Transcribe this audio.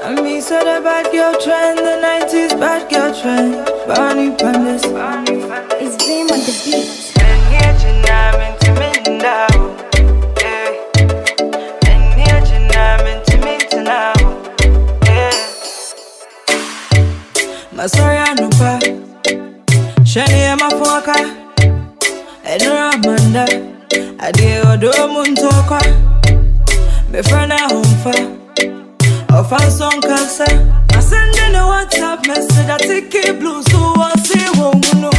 Me said a bad girl trend, the 90s bad girl trend. Barney Pandas. It's Vim on the beat. Sorry, I know pa. Shani ma foka. Edra Amanda. Adi odo muntoka. Me friend a home fa. Ofan song cancer. I send in a WhatsApp message. I take it blue so I say won't know.